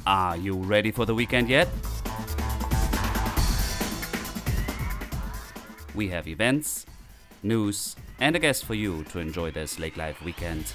Are you ready for the weekend yet? We have events, news, and a guest for you to enjoy this Lake Life weekend.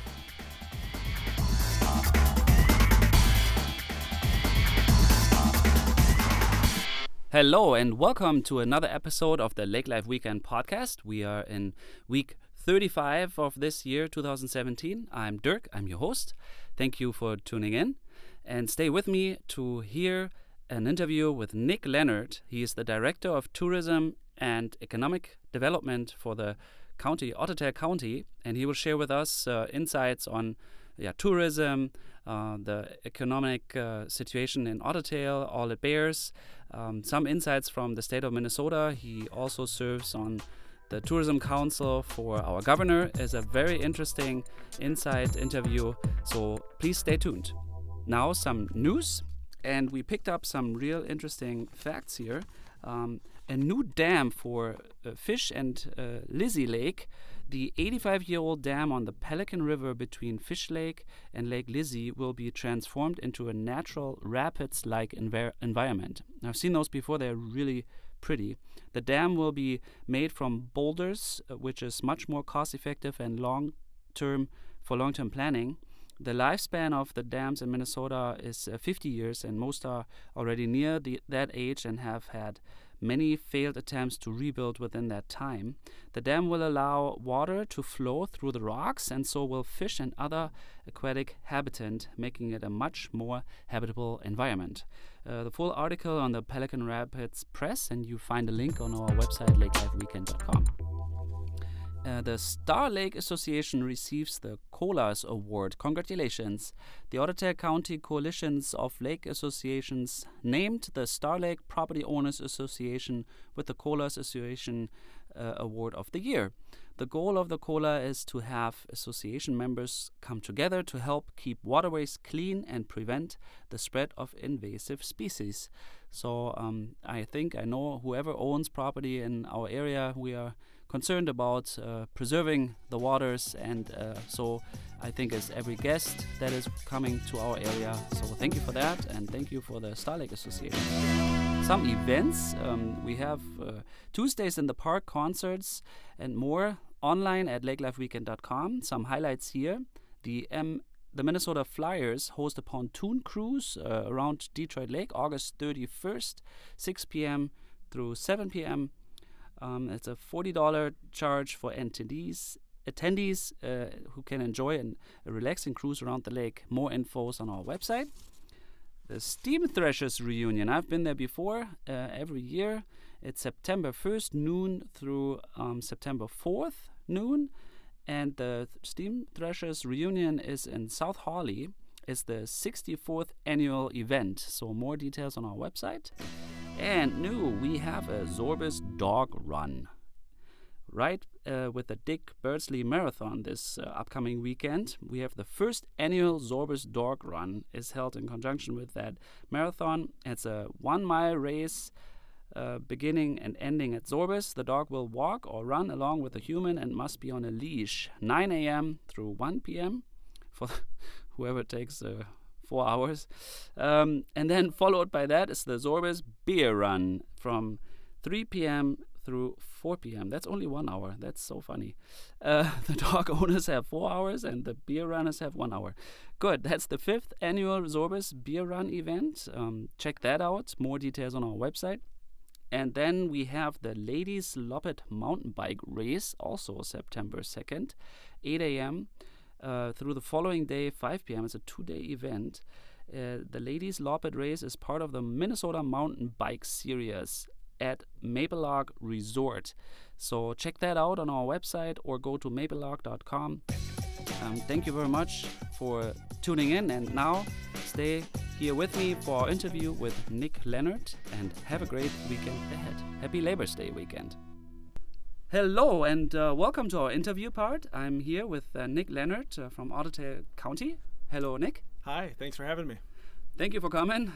Hello and welcome to another episode of the Lake Life Weekend podcast. We are in week 35 of this year, 2017. I'm Dirk, I'm your host. Thank you for tuning in. And stay with me to hear an interview with Nick Leonard. He is the Director of Tourism and Economic Development for the county, Otter County, and he will share with us insights on tourism, the economic situation in Ottertail, all it bears, some insights from the state of Minnesota. He also serves on the Tourism Council for our governor. Is a very interesting insight interview, so please stay tuned. Now some news, and we picked up some real interesting facts here. A new dam for Fish and Lizzie Lake. The 85-year-old dam on the Pelican River between Fish Lake and Lake Lizzie will be transformed into a natural rapids-like environment. I've seen those before. They're really pretty. The dam will be made from boulders, which is much more cost-effective and long-term planning. The lifespan of the dams in Minnesota is 50 years, and most are already near that age and have had many failed attempts to rebuild within that time. The dam will allow water to flow through the rocks, and so will fish and other aquatic habitat, making it a much more habitable environment. The full article on the Pelican Rapids Press, and you find a link on our website, lakelifeweekend.com. The Star Lake Association receives the COLAS Award. Congratulations. The Otter County Coalitions of Lake Associations named the Star Lake Property Owners Association with the COLAS Association Award of the Year. The goal of the COLA is to have association members come together to help keep waterways clean and prevent the spread of invasive species. So I think I know whoever owns property in our area, we are concerned about preserving the waters, and so I think as every guest that is coming to our area. So thank you for that, and thank you for the Star Lake Association. Some events, we have Tuesdays in the Park concerts and more online at lakelifeweekend.com. Some highlights here. The Minnesota Flyers host a pontoon cruise around Detroit Lake, August 31st, 6 p.m. through 7 p.m. It's a $40 charge for attendees who can enjoy a relaxing cruise around the lake. More info is on our website. The Steam Threshers reunion. I've been there before every year. It's September 1st noon through September 4th noon. And the Steam Threshers reunion is in South Hawley. It's the 64th annual event. So more details on our website. And new, we have a Zorbis Dog Run. Right with the Dick Beardsley Marathon this upcoming weekend. We have the first annual Zorbis Dog Run is held in conjunction with that marathon. It's a 1-mile race beginning and ending at Zorbis. The dog will walk or run along with a human and must be on a leash 9 a.m. through 1 p.m. for whoever takes 4 hours. And then followed by that is the Zorbis Beer Run from 3 p.m. through 4 p.m. That's only 1 hour. That's so funny. The dog owners have 4 hours and the beer runners have 1 hour. Good. That's the 5th annual Zorbis Beer Run event. Check that out. More details on our website. And then we have the Ladies Loppet Mountain Bike Race, also September 2nd, 8 a.m. Through the following day, 5 p.m. It's a 2-day event. The Ladies Loppet Race is part of the Minnesota Mountain Bike Series at Maple Log Resort. So check that out on our website or go to maplelog.com. Thank you very much for tuning in, and now stay here with me for our interview with Nick Leonard, and have a great weekend ahead. Happy Labor's Day weekend. Hello and welcome to our interview part. I'm here with Nick Leonard from Otter County. Hello, Nick. Hi, thanks for having me. Thank you for coming.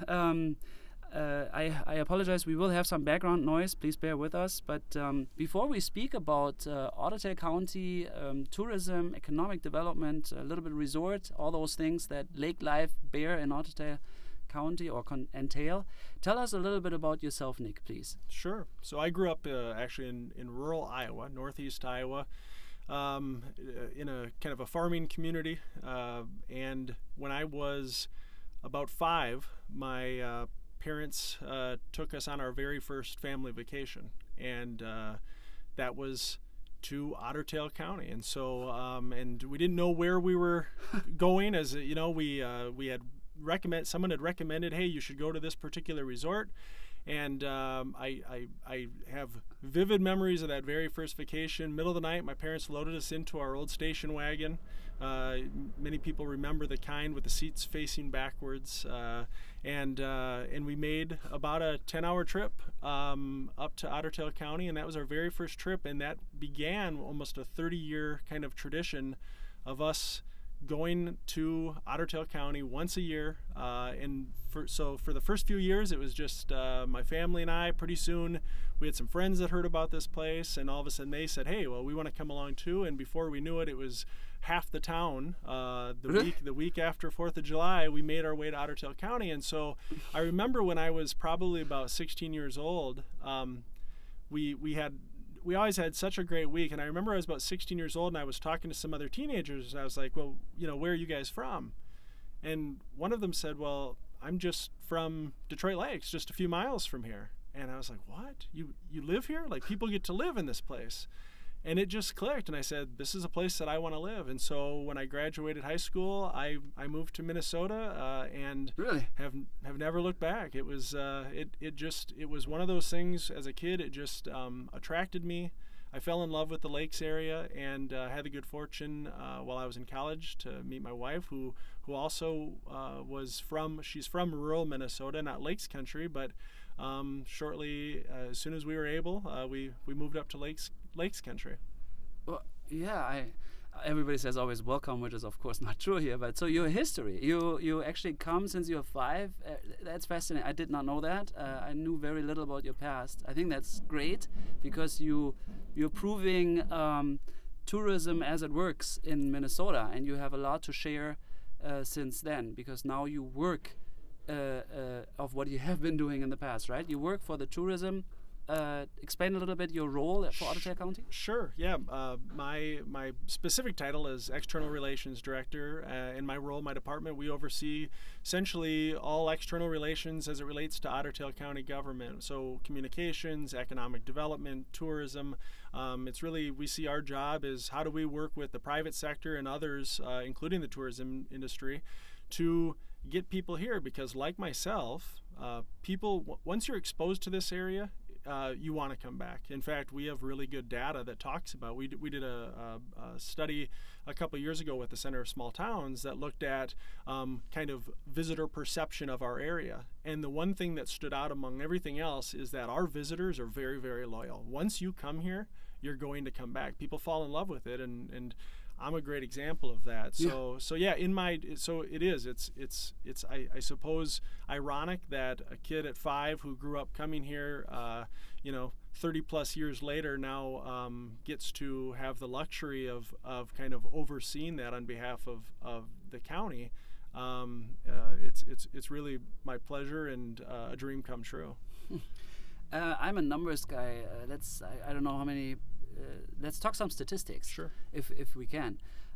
I apologize, we will have some background noise, please bear with us. But before we speak about Otter County, tourism, economic development, a little bit resort, all those things that lake life bear in Otter County or entail. Tell us a little bit about yourself, Nick, please. Sure. So I grew up actually in rural Iowa, northeast Iowa, in a kind of a farming community. And when I was about 5, my parents took us on our very first family vacation, and that was to Otter Tail County. And so and we didn't know where we were going. As you know, we had someone had recommended, hey, you should go to this particular resort. And I have vivid memories of that very first vacation. Middle of the night, my parents loaded us into our old station wagon. Many people remember the kind with the seats facing backwards. And we made about a 10-hour trip up to Otter Tail County, and that was our very first trip. And that began almost a 30-year kind of tradition of us going to Otter Tail County once a year, so for the first few years it was just my family and I. Pretty soon we had some friends that heard about this place, and all of a sudden they said, hey, well, we want to come along too. And before we knew it, it was half the town. The week after 4th of July, we made our way to Otter Tail County. And so I remember when I was probably about 16 years old, we always had such a great week. And I remember I was about 16 years old, and I was talking to some other teenagers, and I was like, well, where are you guys from? And one of them said, well, I'm just from Detroit Lakes, just a few miles from here. And I was like, what? You live here? Like, people get to live in this place. And it just clicked, and I said, this is a place that I want to live. And so when I graduated high school, I moved to Minnesota, and really have never looked back. It was it was one of those things. As a kid, it just attracted me. I fell in love with the lakes area, and had the good fortune while I was in college to meet my wife, who also she's from rural Minnesota, not lakes country, but shortly, as soon as we were able, we moved up to lakes country. Well, yeah, everybody says always welcome, which is of course not true here, but so your history, you actually come since you're 5. That's fascinating. I did not know that. I knew very little about your past. I think that's great, because you're proving tourism as it works in Minnesota, and you have a lot to share since then, because now you work of what you have been doing in the past, right? You work for the tourism. Explain a little bit your role for Otter Tail County. Sure. Yeah. My specific title is External Relations Director. In my role, my department, we oversee essentially all external relations as it relates to Otter Tail County government. So communications, economic development, tourism. It's really, we see our job is how do we work with the private sector and others, including the tourism industry, to get people here, because like myself, people, once you're exposed to this area, you want to come back. In fact, we have really good data that talks about, we did a study a couple years ago with the Center of Small Towns that looked at kind of visitor perception of our area. And the one thing that stood out among everything else is that our visitors are very, very loyal. Once you come here, you're going to come back. People fall in love with it, and I'm a great example of that. So yeah, it's I suppose ironic that a kid at 5 who grew up coming here, 30 plus years later now gets to have the luxury of kind of overseeing that on behalf of the county. It's really my pleasure and a dream come true. I'm a numbers guy. I don't know how many. Let's talk some statistics. Sure. If we can.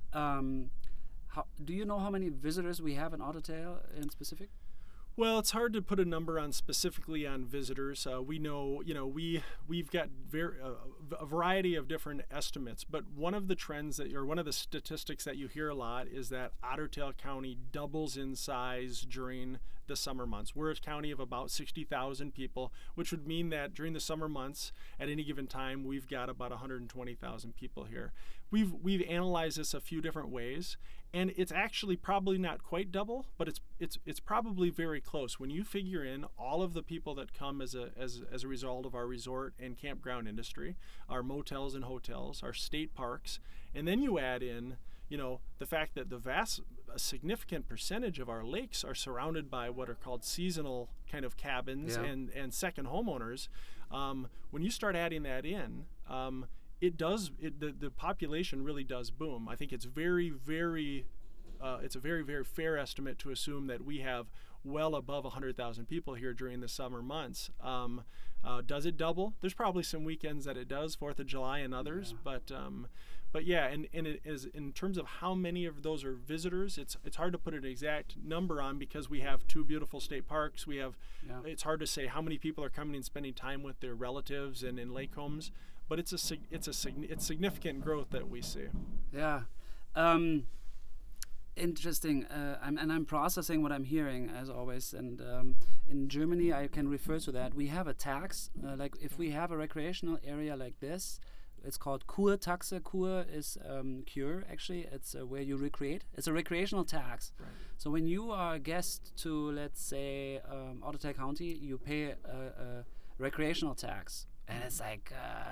Do you know how many visitors we have in Otter Tail in specific? Well, it's hard to put a number on specifically on visitors. We know, we've got a variety of different estimates, but one of the trends one of the statistics that you hear a lot is that Otter Tail County doubles in size during the summer months. We're a county of about 60,000 people, which would mean that during the summer months, at any given time, we've got about 120,000 people here. We've analyzed this a few different ways, and it's actually probably not quite double, but it's probably very close. When you figure in all of the people that come as a result of our resort and campground industry, our motels and hotels, our state parks, and then you add in the fact that a significant percentage of our lakes are surrounded by what are called seasonal kind of cabins and second homeowners. When you start adding that in, the population really does boom. I think it's very, very it's a very, very fair estimate to assume that we have well above 100,000 people here during the summer months. Does it double? There's probably some weekends that it does, 4th of July and others, but yeah, and it is, in terms of how many of those are visitors, it's hard to put an exact number on because we have 2 beautiful state parks. It's hard to say how many people are coming and spending time with their relatives and in lake homes, but it's significant growth that we see. Yeah. Interesting. I'm processing what I'm hearing as always. And in Germany, I can refer to that. We have a tax. Like if we have a recreational area like this, it's called Kurtaxe. Kur is cure. Actually, it's where you recreate. It's a recreational tax. Right. So when you are a guest to, let's say, Ottertail County, you pay a recreational tax, and it's like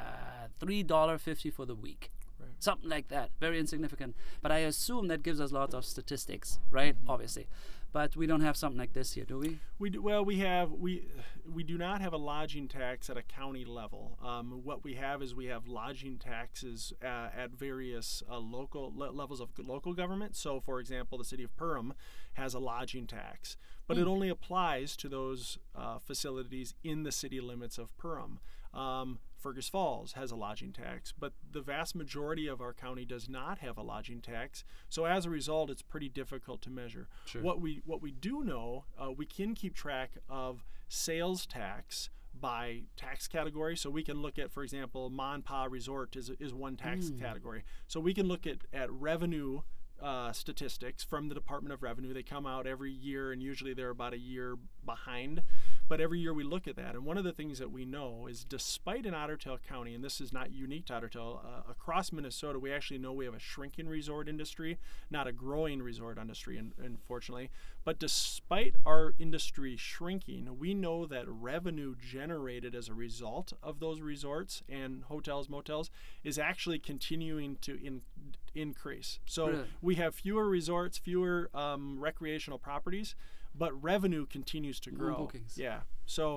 $3.50 for the week. Right. Something like that, very insignificant. But I assume that gives us lots of statistics, right? Obviously, but we don't have something like this here, do we? We do. Well, we do not have a lodging tax at a county level. What we have is we have lodging taxes at various local levels of local government. So, for example, the city of Perham has a lodging tax, but it only applies to those facilities in the city limits of Perham. Fergus Falls has a lodging tax, but the vast majority of our county does not have a lodging tax. So as a result, it's pretty difficult to measure. Sure. What we do know, we can keep track of sales tax by tax category. So we can look at, for example, Monpa Resort is one tax category. So we can look at revenue statistics from the Department of Revenue. They come out every year, and usually they're about a year behind. But every year we look at that, and one of the things that we know is, despite in Ottertail County, and this is not unique to Ottertail, across Minnesota, we actually know we have a shrinking resort industry, not a growing resort industry, unfortunately. But despite our industry shrinking, we know that revenue generated as a result of those resorts and hotels, motels, is actually continuing to increase. So really? We have fewer resorts, fewer recreational properties, but revenue continues to grow. More bookings. Yeah. So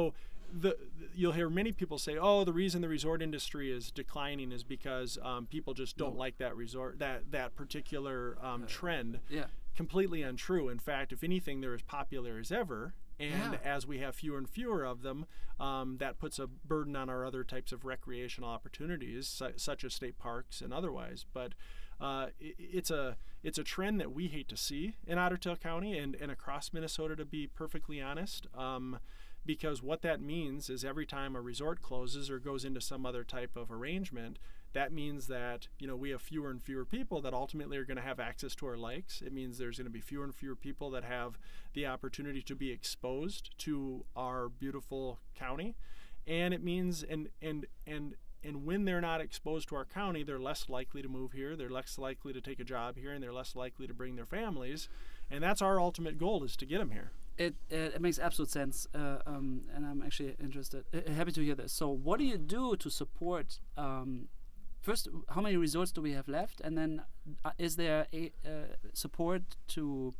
you'll hear many people say, "Oh, the reason the resort industry is declining is because people just don't like that resort, that particular trend." Yeah. Completely untrue. In fact, if anything, they're as popular as ever. And as we have fewer and fewer of them, that puts a burden on our other types of recreational opportunities, such as state parks and otherwise. But it's a trend that we hate to see in Ottertail County and across Minnesota, to be perfectly honest, because what that means is every time a resort closes or goes into some other type of arrangement, that means that we have fewer and fewer people that ultimately are going to have access to our lakes. It means there's going to be fewer and fewer people that have the opportunity to be exposed to our beautiful county, and it means and when they're not exposed to our county, they're less likely to move here, they're less likely to take a job here, and they're less likely to bring their families. And that's our ultimate goal, is to get them here. It makes absolute sense, and I'm actually interested, happy to hear this. So what do you do to support, first, how many resorts do we have left? And then is there a support to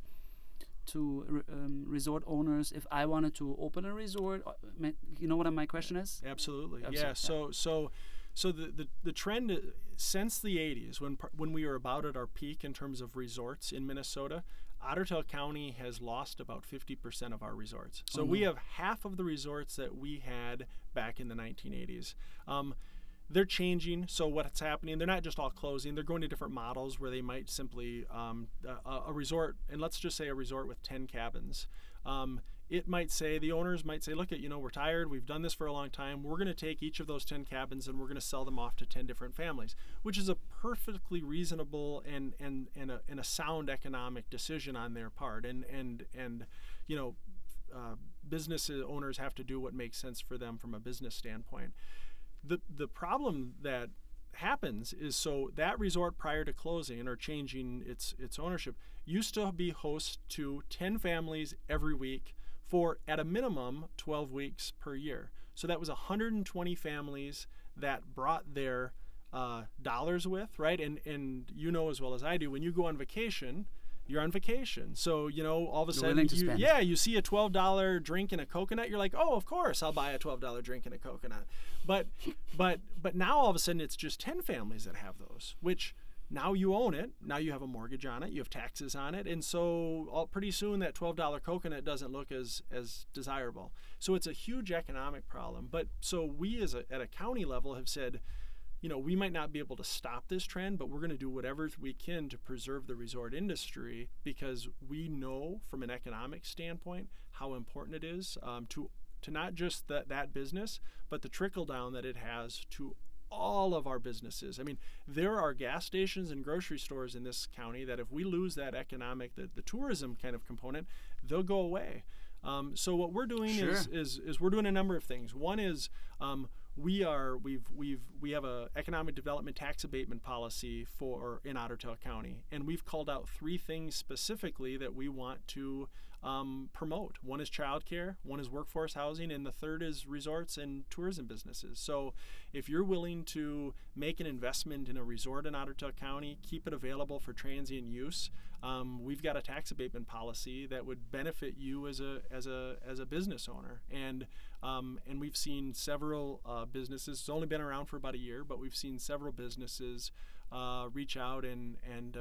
resort owners if I wanted to open a resort? You know what my question is? Absolutely. Yeah. So the trend since the 80s, when we were about at our peak in terms of resorts in Minnesota, Ottertail County has lost about 50% of our resorts. So we have half of the resorts that we had back in the 1980s. They're changing. So what's happening, they're not just all closing. They're going to different models where they might simply, a resort, and let's just say a resort with 10 cabins. It might say, the owners might say, look, we're tired. We've done this for a long time. We're going to take each of those 10 cabins and we're going to sell them off to 10 different families, which is a perfectly reasonable and a sound economic decision on their part. And business owners have to do what makes sense for them from a business standpoint. The problem that happens is, so that resort, prior to closing or changing its ownership, used to be host to 10 families every week for, at a minimum, 12 weeks per year. So that was 120 families that brought their dollars with, right? And as well as I do, when you go on vacation, you're on vacation. So, all of a sudden, you see a $12 drink and a coconut. You're like, oh, of course, I'll buy a $12 drink and a coconut. But now all of a sudden, it's just 10 families that have those, which now you own it. Now you have a mortgage on it. You have taxes on it. And so pretty soon that $12 coconut doesn't look as desirable. So it's a huge economic problem. But so we at a county level have said, we might not be able to stop this trend, but we're going to do whatever we can to preserve the resort industry, because we know from an economic standpoint how important it is to not just that business, but the trickle down that it has to all of our businesses. I mean, there are gas stations and grocery stores in this county that if we lose that economic, the tourism kind of component, they'll go away. So what we're doing is we're doing a number of things. One is we have a economic development tax abatement policy in Otter Tail County, and we've called out 3 things specifically that we want to promote. One is childcare, one is workforce housing, and the third is resorts and tourism businesses. So if you're willing to make an investment in a resort in Otter Tail County, keep it available for transient use, we've got a tax abatement policy that would benefit you as a business owner. And we've seen several businesses. It's only been around for about a year, but we've seen several businesses reach out and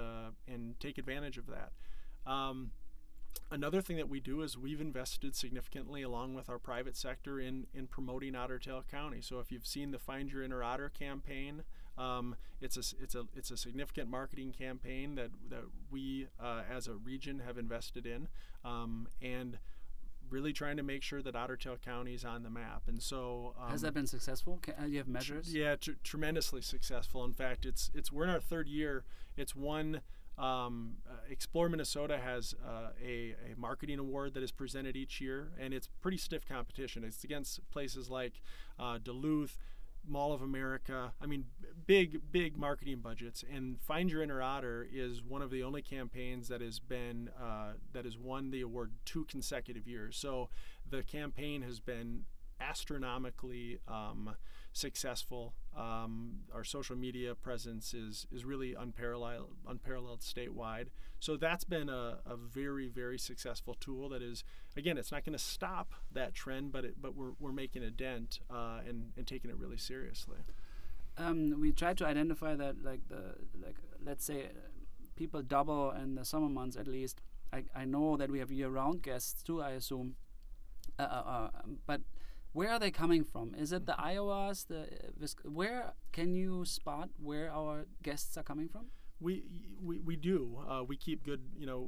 take advantage of that. Another thing that we do is we've invested significantly, along with our private sector, in promoting Otter Tail County. So if you've seen the Find Your Inner Otter campaign, it's a significant marketing campaign that we as a region have invested in, and really trying to make sure that Otter Tail County is on the map. And so has that been successful? Do you have measures? Yeah, tremendously successful. In fact, we're in our 3rd year. It's won. Explore Minnesota has a marketing award that is presented each year, and it's pretty stiff competition. It's against places like Duluth, Mall of America. I mean, big marketing budgets. And Find Your Inner Otter is one of the only campaigns that has won the award 2 consecutive years. So the campaign has been astronomically successful. Our social media presence is really unparalleled statewide. So that's been a very, very successful tool that is, again, it's not going to stop that trend, but we're making a dent and taking it really seriously. We try to identify that let's say people double in the summer months at least. I know that we have year-round guests too, I assume, but where are they coming from? Is it the Iowas? Where can you spot where our guests are coming from? We do. We keep good.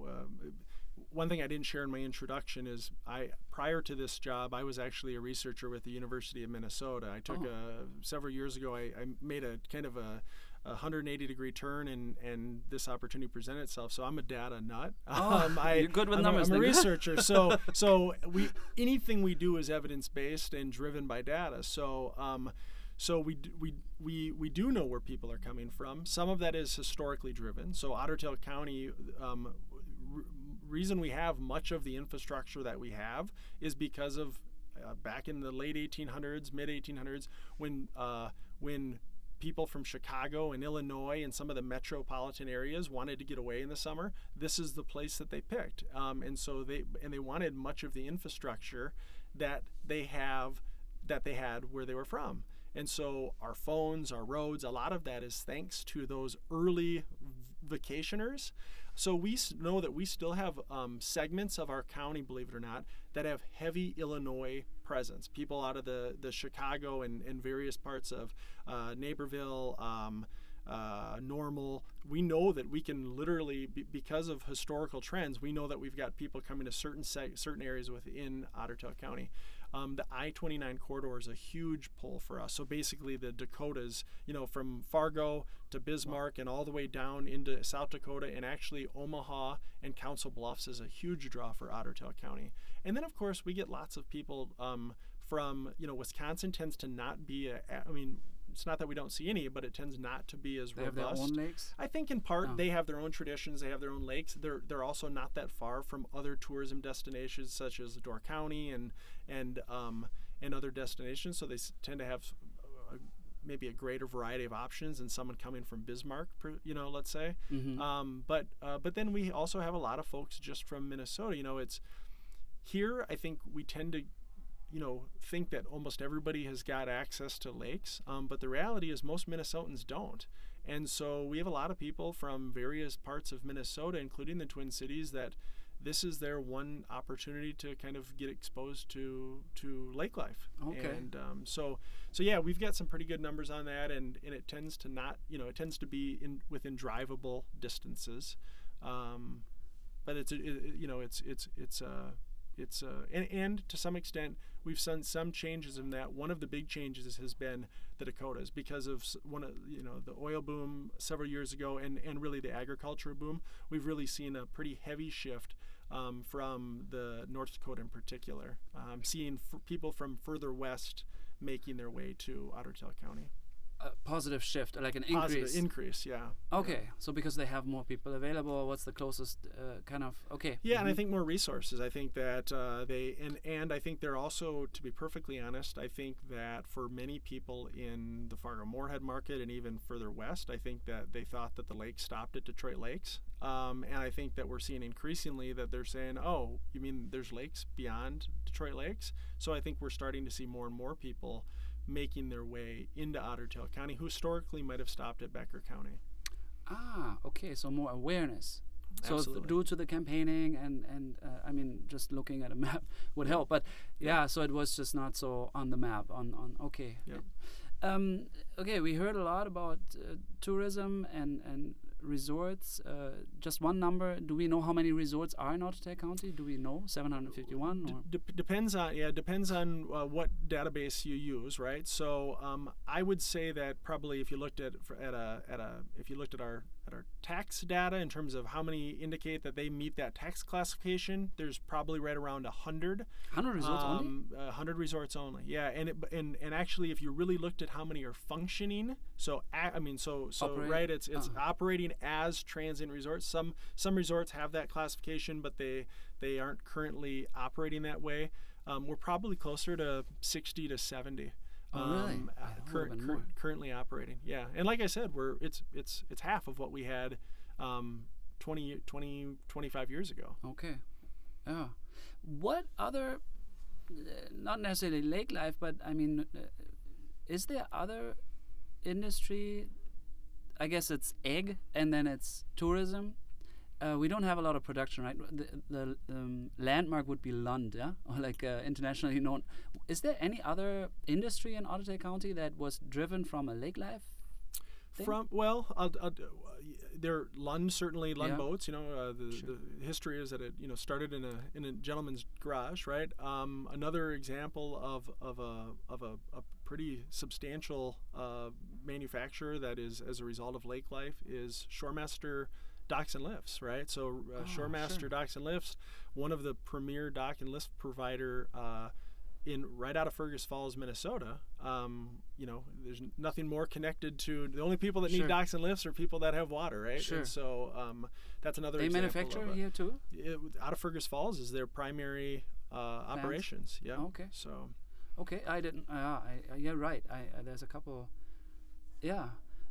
One thing I didn't share in my introduction is prior to this job, I was actually a researcher with the University of Minnesota. I took several years ago. I made a kind of a 180-degree turn, and this opportunity presented itself. So I'm a data nut. You're good with numbers. I'm a researcher. So anything we do is evidence-based and driven by data. So we do know where people are coming from. Some of that is historically driven. So Otter Tail County, reason we have much of the infrastructure that we have is because of back in the late 1800s, mid 1800s, when people from Chicago and Illinois and some of the metropolitan areas wanted to get away in the summer, this is the place that they picked. And so they wanted much of the infrastructure that they had where they were from. And so our phones, our roads, a lot of that is thanks to those early vacationers. So we know that we still have segments of our county, believe it or not, that have heavy Illinois presence. People out of the Chicago and various parts of Naperville, Normal. We know that we can literally, because of historical trends, we know that we've got people coming to certain areas within Otter Tail County. The I-29 corridor is a huge pull for us. So basically the Dakotas, from Fargo to Bismarck and all the way down into South Dakota, and actually Omaha and Council Bluffs is a huge draw for Otter Tail County. And then of course we get lots of people from, Wisconsin tends to not be it's not that we don't see any, but it tends not to be as robust. They have their own lakes? I think in part they have their own traditions. They have their own lakes. They're also not that far from other tourism destinations such as Door County and other destinations. So they tend to have maybe a greater variety of options than someone coming from Bismarck, let's say. Mm-hmm. But then we also have a lot of folks just from Minnesota. It's here. I think we tend to think that almost everybody has got access to lakes, but the reality is most Minnesotans don't. And so we have a lot of people from various parts of Minnesota, including the Twin Cities, that this is their one opportunity to kind of get exposed to lake life. Okay. And so yeah, we've got some pretty good numbers on that, and it tends to not, it tends to be within drivable distances. But and to some extent we've seen some changes in that. One of the big changes has been the Dakotas, because of the oil boom several years ago, and really the agriculture boom. We've really seen a pretty heavy shift from the North Dakota in particular, seeing people from further west making their way to Otter Tail County. A positive shift, like an Positive increase. increase, yeah. Okay, so because they have more people available, what's the closest kind of? Okay. Yeah, and I think more resources. I think that and I think they're also, to be perfectly honest, I think that for many people in the Fargo-Moorhead market and even further west, I think that they thought that the lake stopped at Detroit Lakes, and I think that we're seeing increasingly that they're saying, "Oh, you mean there's lakes beyond Detroit Lakes?" So I think we're starting to see more and more people making their way into Otter Tail County who historically might have stopped at Becker County. Ah, okay, so more awareness. Absolutely. So due to the campaigning and I mean, just looking at a map would help. But yeah, so it was just not so on the map. Okay. Yeah. Okay, we heard a lot about tourism and resorts. Just one number. Do we know how many resorts are in Otter Tail County? Do we know? 751? Or? Depends on what database you use, right? So I would say that probably if you looked at our tax data in terms of how many indicate that they meet that tax classification, there's probably right around 100. 100 resorts only? 100 resorts only. Yeah, and actually, if you really looked at how many are functioning, right, it's operating as transient resorts. Some resorts have that classification, but they aren't currently operating that way. We're probably closer to 60 to 70. Really? Currently operating, yeah. And like I said, it's half of what we had 25 years ago. Okay. Yeah. What other, not necessarily lake life, but I mean, is there other industry? I guess it's egg, and then it's tourism. We don't have a lot of production, right? The landmark would be Lund, yeah, or like internationally known. Is there any other industry in Otter Tail County that was driven from a lake life thing? There Lund boats. The history is that it started in a gentleman's garage, right? Another example of a pretty substantial manufacturer that is as a result of lake life is Shoremaster Docks and Lifts, right? So Shoremaster Docks and Lifts, one of the premier dock and lift provider right out of Fergus Falls, Minnesota. There's nothing more connected to the only people that need docks and lifts are people that have water, right? Sure. And so that's another example. They manufacture here too? Out of Fergus Falls is their primary operations. Yeah. Okay. So. Okay, I didn't. Yeah, right. There's a couple. Yeah.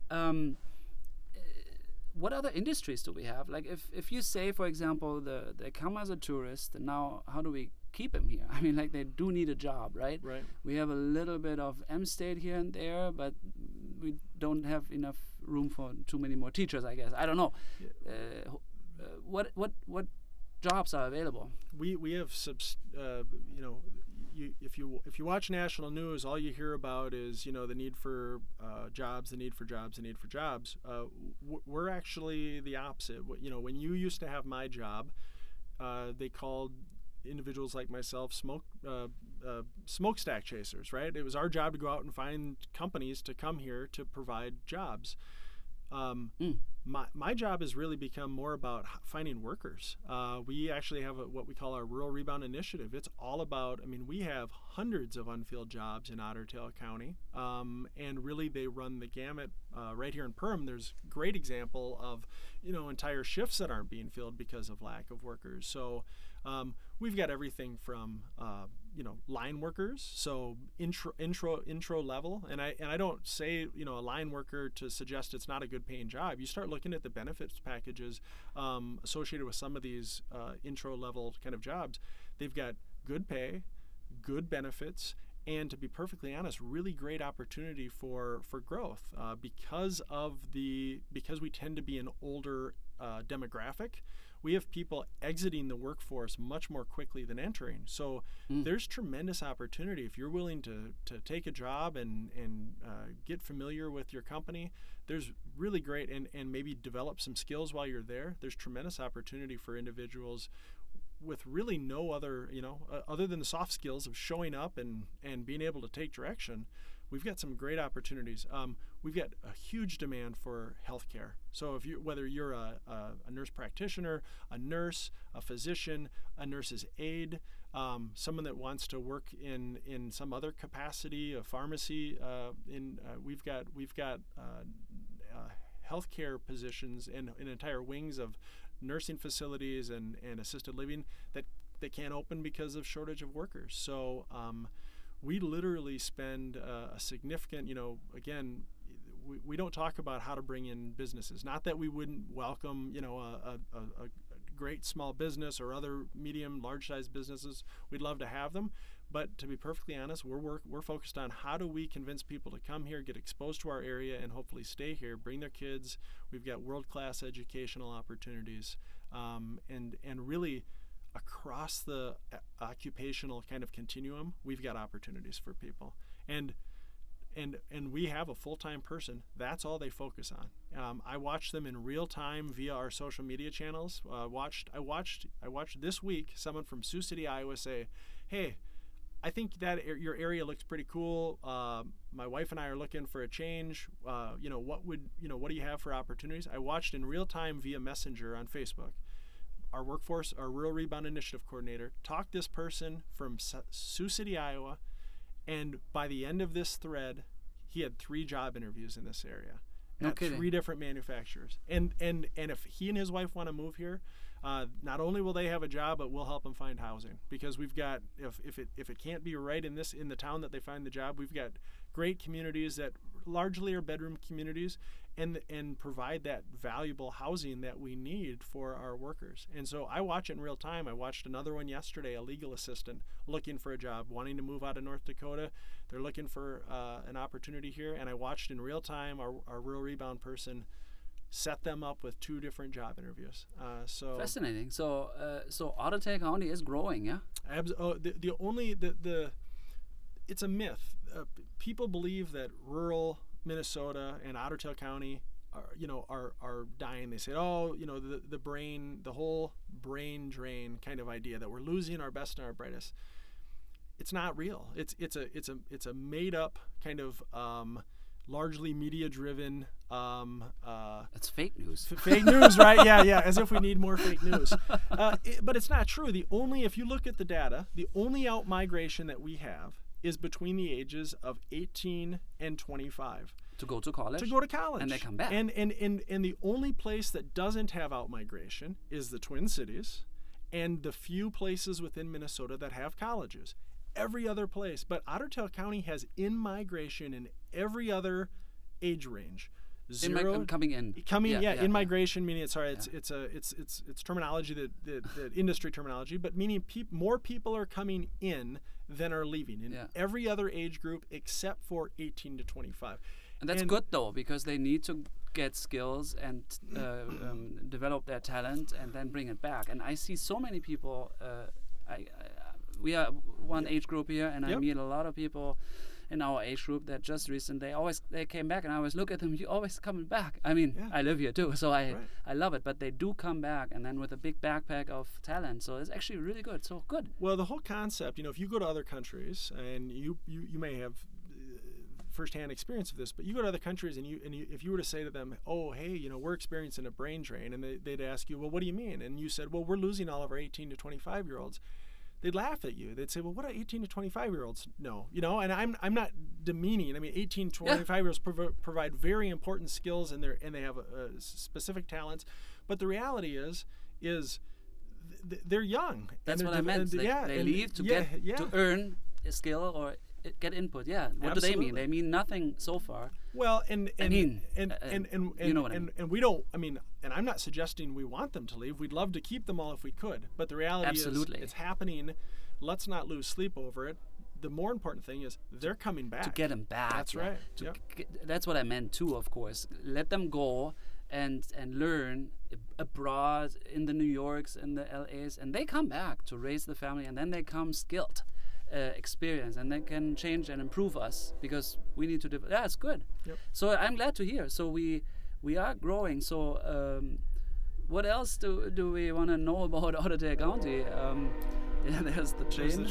What other industries do we have? Like, if you say, for example, they come as a tourist, and now how do we keep them here? I mean, like, they do need a job, right? Right. We have a little bit of M-State here and there, but we don't have enough room for too many more teachers, I guess. I don't know. Yeah. What jobs are available? We have if you watch national news, all you hear about is the need for jobs, the need for jobs. We're actually the opposite. When you used to have my job, they called individuals like myself smokestack chasers, right? It was our job to go out and find companies to come here to provide jobs. My job has really become more about finding workers. We actually have what we call our Rural Rebound Initiative. It's all about, we have hundreds of unfilled jobs in Otter Tail County, and really they run the gamut. Right here in Perham, there's a great example of, entire shifts that aren't being filled because of lack of workers. So we've got everything from line workers, so intro level, and I don't say a line worker to suggest it's not a good paying job. You start looking at the benefits packages associated with some of these intro level kind of jobs. They've got good pay, good benefits, and to be perfectly honest, really great opportunity for growth because we tend to be an older demographic. We have people exiting the workforce much more quickly than entering. So there's tremendous opportunity if you're willing to take a job and get familiar with your company. There's really great, and maybe develop some skills while you're there. There's tremendous opportunity for individuals with really no other, other than the soft skills of showing up and being able to take direction. We've got some great opportunities. We've got a huge demand for healthcare. So whether you're a nurse practitioner, a nurse, a physician, a nurse's aide, someone that wants to work in some other capacity, a pharmacy, we've got healthcare positions and entire wings of nursing facilities and assisted living that can't open because of shortage of workers. So we literally spend a significant, again, we don't talk about how to bring in businesses. Not that we wouldn't welcome, a great small business or other medium, large-sized businesses. We'd love to have them. But to be perfectly honest, we're focused on how do we convince people to come here, get exposed to our area, and hopefully stay here, bring their kids. We've got world-class educational opportunities, and really across the occupational kind of continuum, we've got opportunities for people. And we have a full-time person. That's all they focus on. I watch them in real time via our social media channels. I watched this week someone from Sioux City, Iowa say, "Hey, I think that your area looks pretty cool. My wife and I are looking for a change. What do you have for opportunities?" I watched in real time via Messenger on Facebook. Our Rural Rebound Initiative coordinator talked this person from Sioux City, Iowa, and by the end of this thread, he had 3 job interviews in this area at 3 different manufacturers. And if he and his wife want to move here, not only will they have a job, but we'll help them find housing, because we've got, if it can't be right in the town that they find the job, we've got great communities that largely are bedroom communities and provide that valuable housing that we need for our workers. And so I watch it in real time. I watched another one yesterday, a legal assistant looking for a job, wanting to move out of North Dakota. They're looking for an opportunity here, and I watched in real time our Rural Rebound person set them up with 2 different job interviews. So fascinating. So Otter Tail County is growing, yeah? It's a myth. People believe that rural Minnesota and Otter Tail County are dying. They say, the whole brain drain kind of idea that we're losing our best and our brightest. It's not real. It's a made up kind of largely media driven. It's fake news. Fake news, right? Yeah. As if we need more fake news. But it's not true. If you look at the data, the only out migration that we have is between the ages of 18 and 25. To go to college. And they come back. And the only place that doesn't have out migration is the Twin Cities and the few places within Minnesota that have colleges. Every other place. But Otter Tail County has in-migration in every other age range. Coming in. In-migration, meaning it's terminology that industry terminology, but meaning more people are coming in than are leaving in every other age group except for 18 to 25. And that's good though, because they need to get skills and develop their talent and then bring it back. And I see so many people. We are one age group here, and I meet a lot of people in our age group that just recently they came back, and I always look at them. You always coming back. I mean, I live here too, so I love it. But they do come back, and then with a big backpack of talent. So it's actually really good. So good. Well, the whole concept, if you go to other countries, and you may have firsthand experience of this, but you go to other countries, and if you were to say to them, "Oh, hey, we're experiencing a brain drain," and they'd ask you, "Well, what do you mean?" And you said, "Well, we're losing all of our 18 to 25-year-olds." They'd laugh at you. They'd say, "Well, what do 18 to 25-year-olds know?" And I'm not demeaning. I mean, 18 to 25-year-olds provide very important skills, and they have specific talents. But the reality is they're young. That's what I meant. They leave to earn a skill or get input. Yeah. What do they mean? They mean nothing so far. Well, you know what I mean. And we don't. I mean, and I'm not suggesting we want them to leave. We'd love to keep them all if we could. But the reality is, it's happening. Let's not lose sleep over it. the more important thing is they're coming back. To get them back. That's right. That's what I meant too, of course. Let them go and learn abroad in the New Yorks and the LAs, and they come back to raise the family, and then they come skilled, experience, and they can change and improve us, because we need to yeah, it's good. Yep. So I'm glad to hear. So we are growing. So what else do we want to know about Otter Tail County? Yeah, there's the train.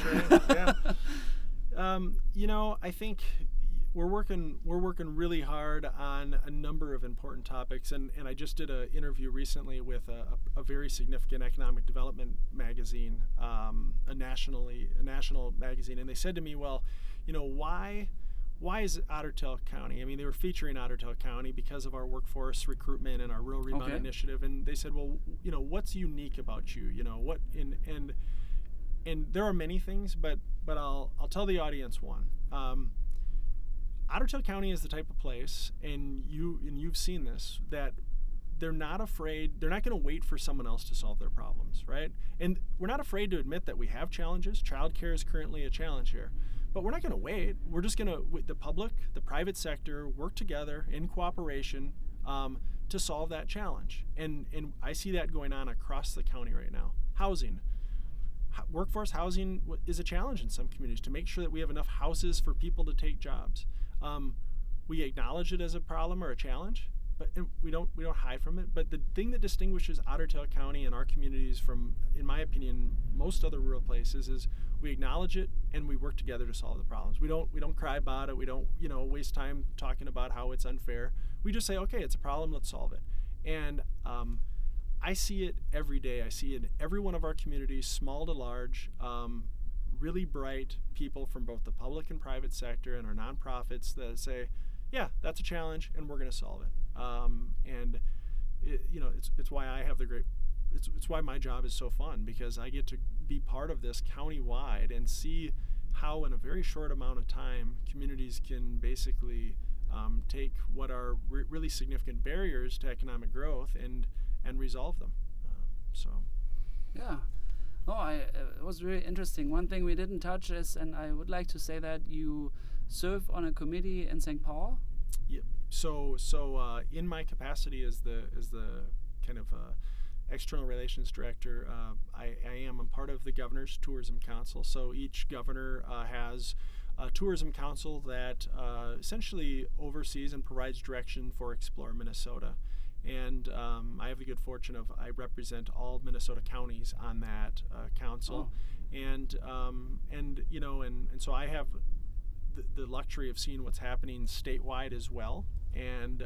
Yeah. I think we're working really hard on a number of important topics, and I just did an interview recently with a very significant economic development magazine, a national magazine, and they said to me, well, why is Otter Tail County? I mean, they were featuring Otter Tail County because of our workforce recruitment and our Rural Rebound initiative, and they said, well, what's unique about you? What and there are many things, but I'll tell the audience one. Otter Tail County is the type of place, and you've seen this, that they're not afraid. They're not going to wait for someone else to solve their problems, right? And we're not afraid to admit that we have challenges. Childcare is currently a challenge here, but we're not going to wait. We're just going to, with the public, the private sector, work together in cooperation to solve that challenge. And I see that going on across the county right now. Housing. Workforce housing is a challenge in some communities, to make sure that we have enough houses for people to take jobs. We acknowledge it as a problem or a challenge, but we don't hide from it. But the thing that distinguishes Otter Tail County and our communities from, in my opinion, most other rural places is we acknowledge it and we work together to solve the problems. We don't cry about it. We don't waste time talking about how it's unfair. We just say, okay, it's a problem, let's solve it. And I see it every day. I see it in every one of our communities, small to large, really bright people from both the public and private sector and our nonprofits that say, yeah, that's a challenge and we're going to solve it. And it's why I have it's why my job is so fun, because I get to be part of this county-wide and see how in a very short amount of time communities can basically take what are really significant barriers to economic growth and resolve them. Yeah. Oh, it was really interesting. One thing we didn't touch is, and I would like to say that you serve on a committee in St. Paul. Yep. So in my capacity as the kind of external relations director, I am a part of the Governor's Tourism Council. So each governor has a tourism council that essentially oversees and provides direction for Explore Minnesota. And I have the good fortune of I represent all Minnesota counties on that council, and so I have the luxury of seeing what's happening statewide as well. And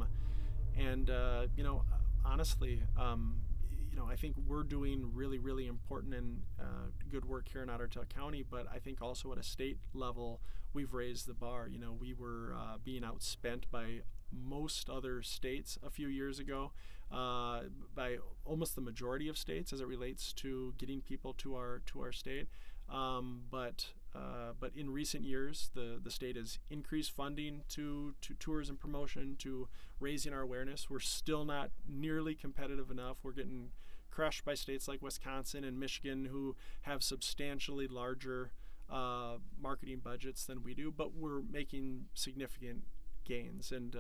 honestly, I think we're doing really, really important and good work here in Otter Tail County. But I think also at a state level, we've raised the bar. We were being outspent by most other states a few years ago, by almost the majority of states as it relates to getting people to our state. But in recent years, the state has increased funding to tourism promotion, to raising our awareness. We're still not nearly competitive enough. We're getting crushed by states like Wisconsin and Michigan, who have substantially larger marketing budgets than we do, but we're making significant gains, and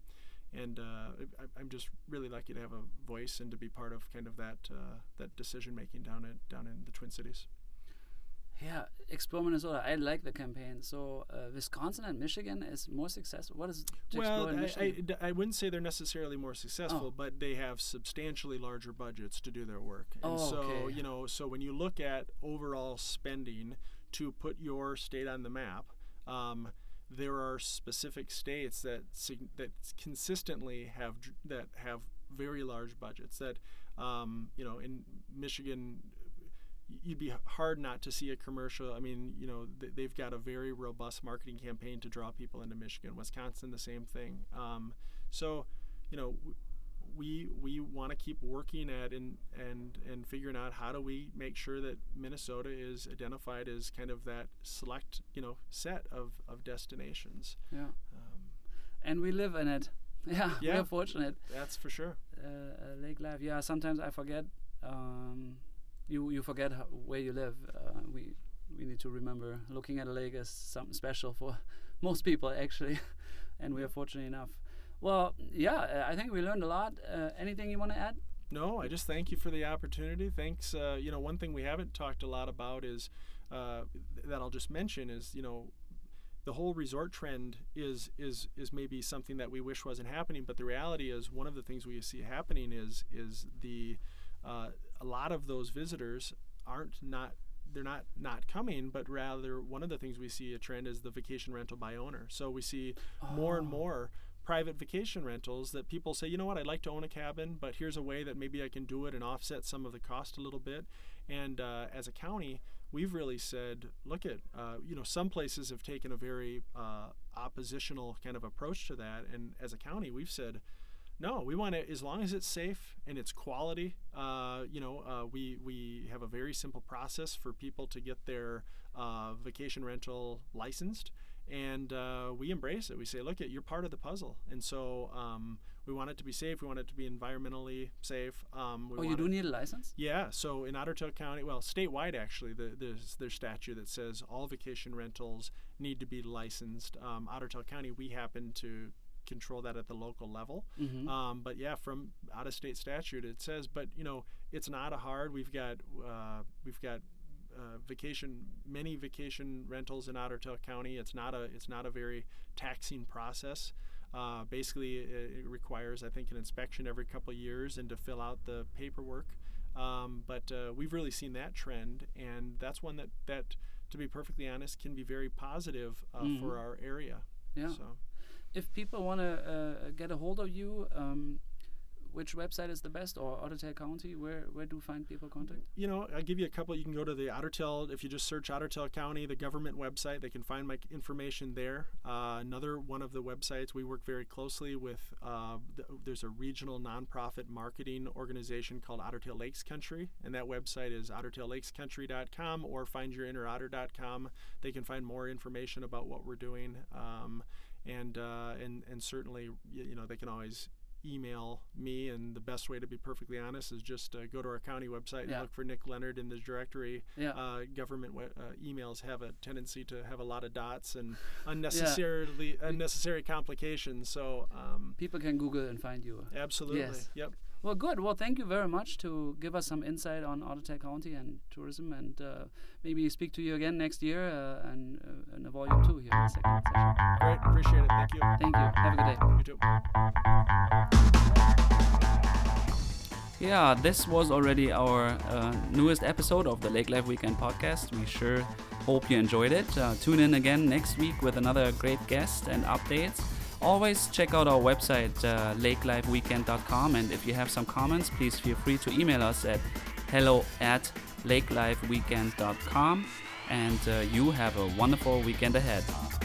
I'm just really lucky to have a voice and to be part of kind of that decision making down in the Twin Cities. Yeah, Explore Minnesota. I like the campaign. So Wisconsin and Michigan is more successful. What is Explore in Michigan? I wouldn't say they're necessarily more successful, but they have substantially larger budgets to do their work. And so when you look at overall spending to put your state on the map, there are specific states that consistently have very large budgets. That in Michigan, you'd be hard not to see a commercial. I mean, they've got a very robust marketing campaign to draw people into Michigan. Wisconsin, the same thing. We want to keep working at and figuring out how do we make sure that Minnesota is identified as kind of that select set of destinations. Yeah. And we live in it. Yeah. We're fortunate. That's for sure. Lake Life. Yeah. Sometimes I forget. You forget where you live. we need to remember looking at a lake is something special for most people, actually, and we are fortunate enough. Well, yeah, I think we learned a lot. Anything you want to add? No, I just thank you for the opportunity. Thanks. One thing we haven't talked a lot about is that I'll just mention is, the whole resort trend is maybe something that we wish wasn't happening, but the reality is one of the things we see happening is the a lot of those visitors they're not coming, but rather one of the things we see a trend is the vacation rental by owner. So we see more and more private vacation rentals that people say, you know what, I'd like to own a cabin, but here's a way that maybe I can do it and offset some of the cost a little bit. And as a county, we've really said, look at, some places have taken a very oppositional kind of approach to that. And as a county, we've said, no, we want it as long as it's safe and it's quality. We have a very simple process for people to get their vacation rental licensed, and we embrace it. We say, look, you're part of the puzzle, and so we want it to be safe. We want it to be environmentally safe. You do need a license? Yeah. So in Otter Tail County, well, statewide actually, there's statute that says all vacation rentals need to be licensed. Otter Tail County, we happen to control that at the local level. Mm-hmm. But yeah, from out of state statute it says, but it's not a hard. We've got many vacation rentals in Otter Tail County. It's not a very taxing process. Basically it requires, I think, an inspection every couple of years and to fill out the paperwork. But we've really seen that trend, and that's one that to be perfectly honest can be very positive for our area. Yeah. So if people want to get a hold of you, which website is the best, or Otter Tail County? Where do find people contact? I'll give you a couple. You can go to the Otter Tail. If you just search Otter Tail County, the government website, they can find my information there. Another one of the websites, we work very closely with. There's a regional nonprofit marketing organization called Otter Tail Lakes Country, and that website is ottertaillakescountry.com or findyourinnerotter.com. They can find more information about what we're doing. And certainly, they can always email me, and the best way, to be perfectly honest, is just go to our county website and look for Nick Leonard in the directory. Government emails have a tendency to have a lot of dots and unnecessary complications. So people can Google and find you. Absolutely. Yes. Yep. Well, good. Well, thank you very much to give us some insight on Otter Tail County and tourism, and maybe speak to you again next year and in a volume 2 here in the second session. Great. Appreciate it. Thank you. Thank you. Have a good day. You too. Yeah, this was already our newest episode of the Lake Life Weekend podcast. We sure hope you enjoyed it. Tune in again next week with another great guest and updates. Always check out our website, lakelifeweekend.com, and if you have some comments, please feel free to email us at hello@lakelifeweekend.com, and you have a wonderful weekend ahead.